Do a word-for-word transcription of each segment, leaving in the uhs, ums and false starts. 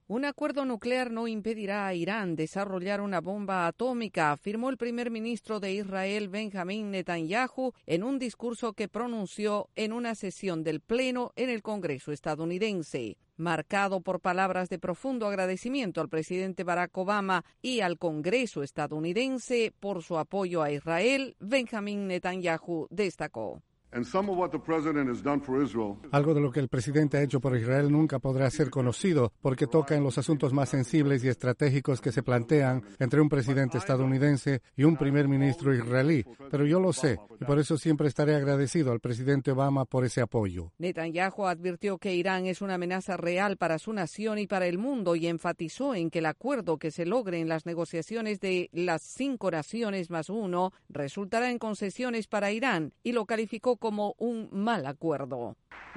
Un acuerdo nuclear no impedirá a Irán desarrollar una bomba atómica, afirmó el primer ministro de Israel, Benjamín Netanyahu, en un discurso que pronunció en una sesión del Pleno en el Congreso estadounidense. Marcado por palabras de profundo agradecimiento al presidente Barack Obama y al Congreso estadounidense por su apoyo a Israel, Benjamín Netanyahu destacó: Algo de lo que el presidente ha hecho por Israel nunca podrá ser conocido porque toca en los asuntos más sensibles y estratégicos que se plantean entre un presidente estadounidense y un primer ministro israelí. Pero yo lo sé y por eso siempre estaré agradecido al presidente Obama por ese apoyo. Netanyahu advirtió que Irán es una amenaza real para su nación y para el mundo y enfatizó en que el acuerdo que se logre en las negociaciones de las cinco naciones más uno resultará en concesiones para Irán y lo calificó como un mal acuerdo.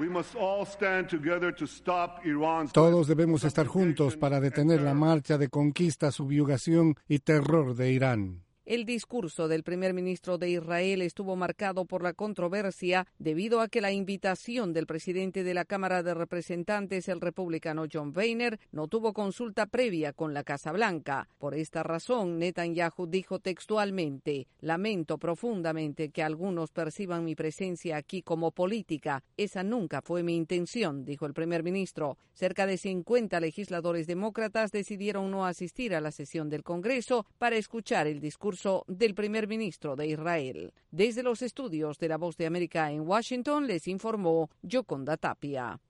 Todos debemos estar juntos para detener la marcha de conquista, subyugación y terror de Irán. El discurso del primer ministro de Israel estuvo marcado por la controversia debido a que la invitación del presidente de la Cámara de Representantes, el republicano John Boehner, no tuvo consulta previa con la Casa Blanca. Por esta razón, Netanyahu dijo textualmente: «Lamento profundamente que algunos perciban mi presencia aquí como política. Esa nunca fue mi intención», dijo el primer ministro. Cerca de cincuenta legisladores demócratas decidieron no asistir a la sesión del Congreso para escuchar el discurso del primer ministro de Israel. Desde los estudios de La Voz de América en Washington les informó Yoconda Tapia.